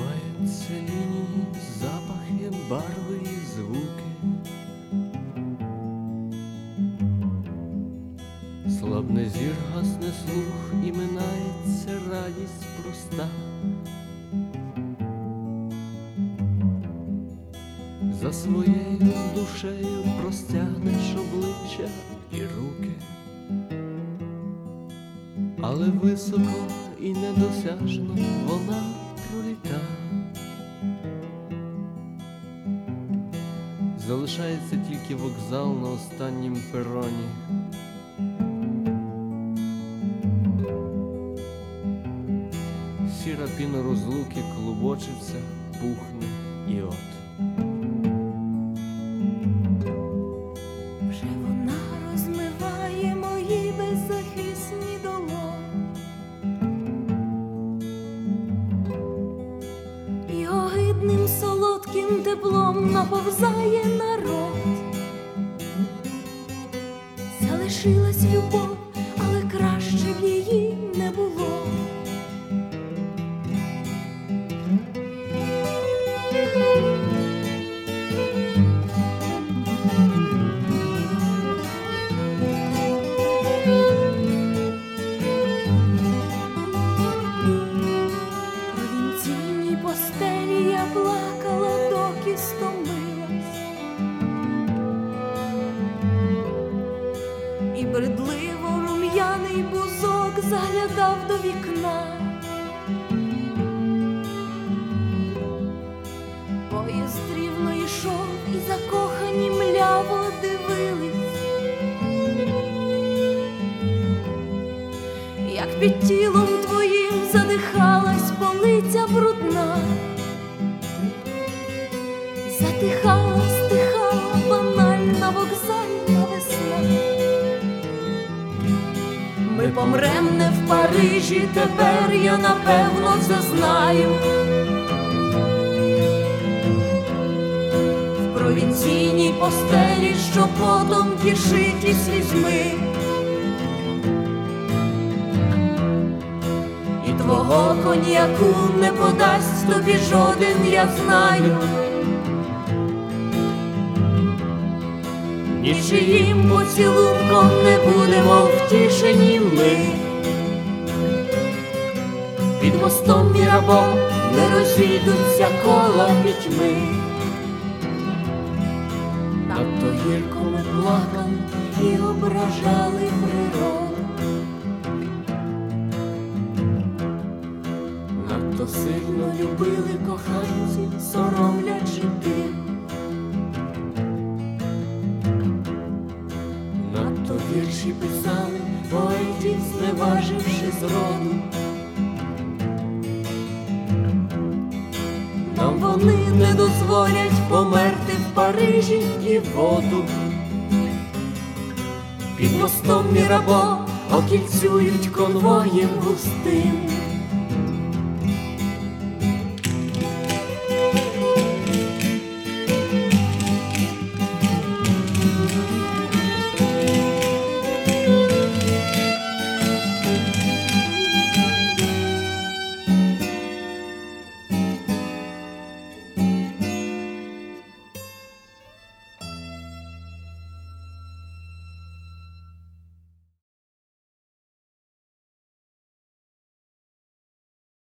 Зливаються лінії, запахи, барви і звуки. Слабне зір, гасне слух, і минається радість проста. За своєю душею простягнеш обличчя і руки, але високо і недосяжно вона проліта. Залишається тільки вокзал на останнім пероні. Сіра піна розлуки клубочиться, пухне і от. Вже вона розмиває мої беззахисні долоні, і огидним солодким теплом наповзає народ. Залишилась любов, але краще б її не було. Провінційній постелі я плакала, доки стомилась, і бредливо рум'яний бузок заглядав до вікна. Поїзд рівно йшов, і закохані мляво дивились, як під тілом твоїм задихалась полиця брудна. Затихала, стихала банальна вокзальна весна. Ми помрем не в Парижі, тепер я напевно це знаю. В провінційній постелі, що потом кишить і слізьми. І твого коньяку не подасть тобі жоден, я знаю. Нічиїм поцілунком не будемо втішені ми. Під мостом Мірабо не розійдуться кола пітьми. Надто гірко ми плакали і ображали природу. Надто сильно любили коханці, соромлячи дим. Надто вірші писали, поетів зневаживши зроду. Нам вони не дозволять померти в Парижі і воду. Під мостом Мірабо окільцюють конвоєм густим.